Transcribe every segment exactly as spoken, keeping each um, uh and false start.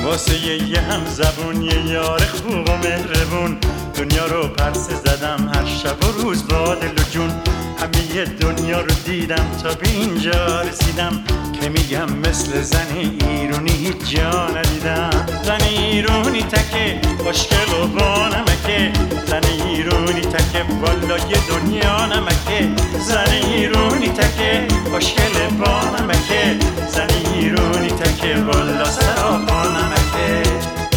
واسه یه هم زبون یه یار خوب و مهربون دنیا رو پرسه زدم هر شب و روز با دل و جون. همه یه دنیا رو دیدم تا به اینجا رسیدم که میگم مثل زن ایرونی هیچ جا ندیدم. زن ایرونی تکه خوشگل و با نمکه، زن ایرونی تکه والا یه دنیا نمکه. زن ایرونی تکه خوشگل با نمکه، زن ایرونی تکه والا سراپا نمکه.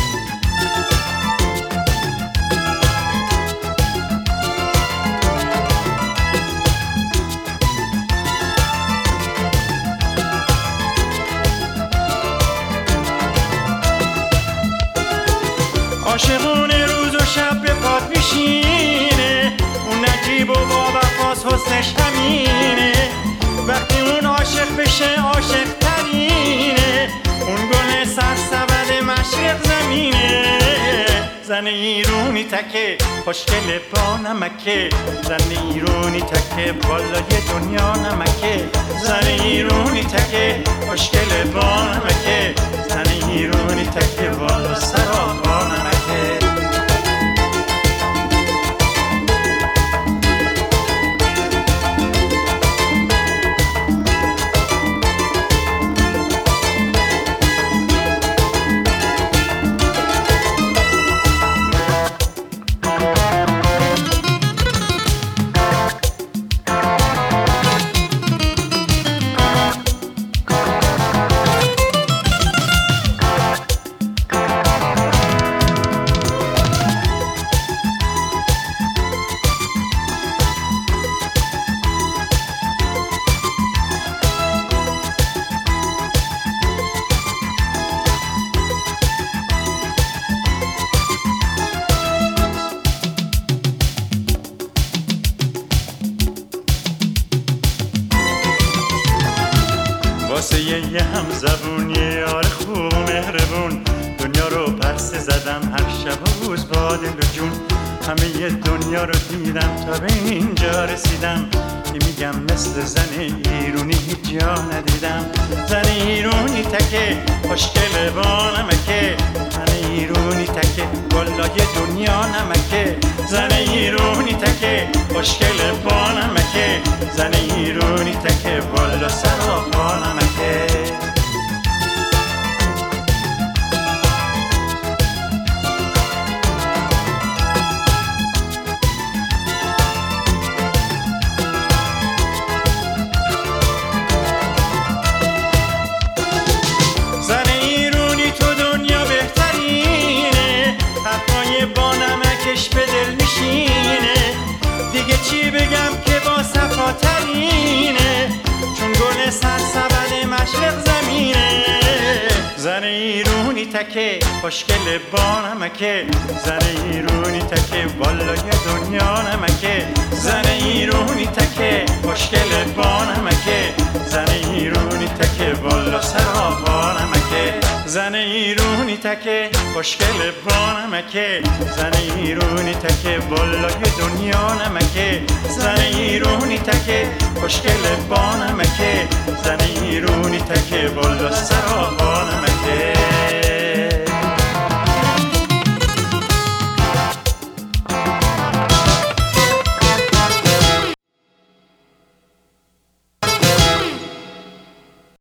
عاشقونه روز و شب به پات میشینه، اون نجیب و با وفاس حسنش همینه. وقتی اون عاشق بشه عاشق ترینه، اون گل سرسبد مشرق زمینه. زن ایرونی تکه خوشگل با نمکه، زن ایرونی تکه والا یه دنیا نمکه. زن ایرونی تکه خوشگل با نمکه، زن ایرونی تکه والا سراپا نمکه. واسه یه هم زبون یه یار خوب و مهربون دنیا رو پرسه زدم هر شب و روز با دل و جون. همه یه دنیا رو دیدم تا به اینجا رسیدم که میگم مثل زن ایرونی هیچ جا ندیدم. زن ایرونی تکه خوشگل با نمکه، زن ایرونی تکه والا یه دنیا نمکه. زن ایرونی تکه خوشگل با نمکه، زن ایرونی تکه والا سراپا نمکه. زن ایرونی تو دنیا بهترینه، حرفای با نمکش به دل میشینه. دیگه چی بگم که با صفا ترینه، چون گل سرسبد مشرق زمینه. زن ایرونی تکه خوشگل با نمکه، زن ایرونی تکه والا یه دنیا نمکه. زن ایرونی تکه خوشگل با نمکه، زن ایرونی تکه والا سراپا نمکه. زن ایرونی تکه خوشگل با نمکه، زن ایرونی تکه والا یه دنیا نمکه. زن ایرونی تکه خوشگل با نمکه، زن ایرونی تکه والا سراپا نمکه.